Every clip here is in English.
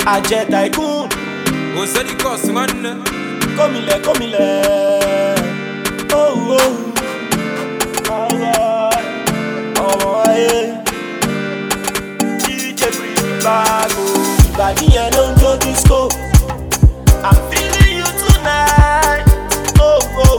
Ajẹ́ tycoon. Ó sẹ́ni kọ́ọ̀sì máa ń ná. Kómìlẹ̀ kómìlẹ̀. Oh oh. Ọmọ ayé. DJ Breezy Bago. Ìbàdí yẹn ló ń jó disco. I'm feeling you tonight. Oh oh.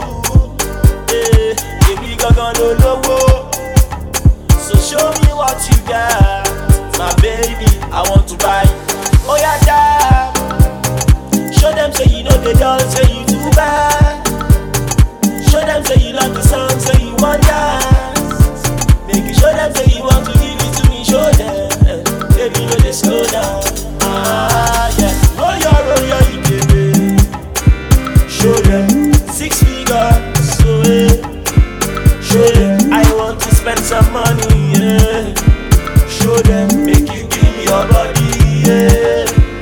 Èmi gangan ló lówó. So show me what you got. My baby, I want to buy. Oh yeah, damn. Show them say you know the doll, say you too bad. Show them say you love the song, say you want dance. Make you show them say you want to give it to me, show them. Baby, no they slow down. Ah yeah, roll your baby. Show them 6 figures, so show them I want to spend some money, yeah. Show them, make you give me your body, yeah.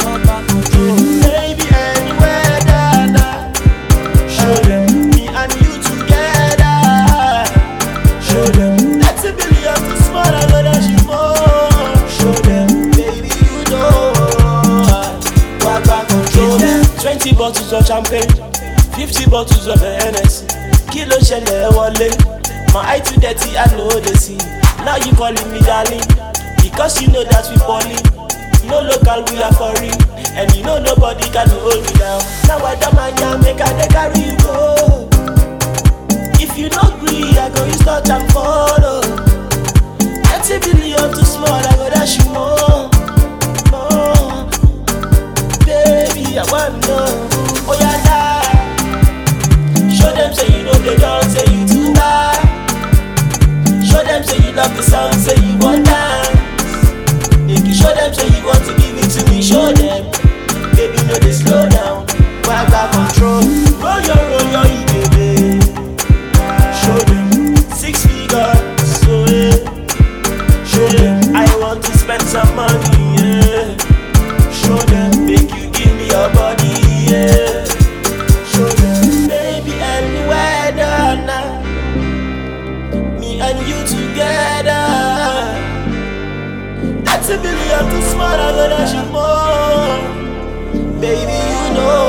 Baby, anywhere, dada. Show them, me and you together. Show them, that's a billion too small, I know that you more. Show them, baby, you know. Back control. 20 bottles of champagne, 50 bottles of Hennessy. Kilo shele wale. My eye too dirty, I know they see. Now you calling me darling, because you know that we balling. No local, we are foreign, and you know nobody can hold me down. Now I don't mind, make I dey carry you go. If you don't agree, I go use touch and follow. That's a billion too small, I go dash you more. More. Baby, I want to know. Oh yeah, nah. Show them say you know they don't, say you too bad. Show them say you love the song, say you want dance. Make you show them say you want to give it to me, show them. Baby, no they slow down, back control. Roll your baby. Show them 6 figures, so show them I want to spend some money, yeah. Show them, make you give me your body, yeah. Show them, baby, anywhere down now. Me and you together. That's a billion too small, I gotta shoot more. Baby, you know.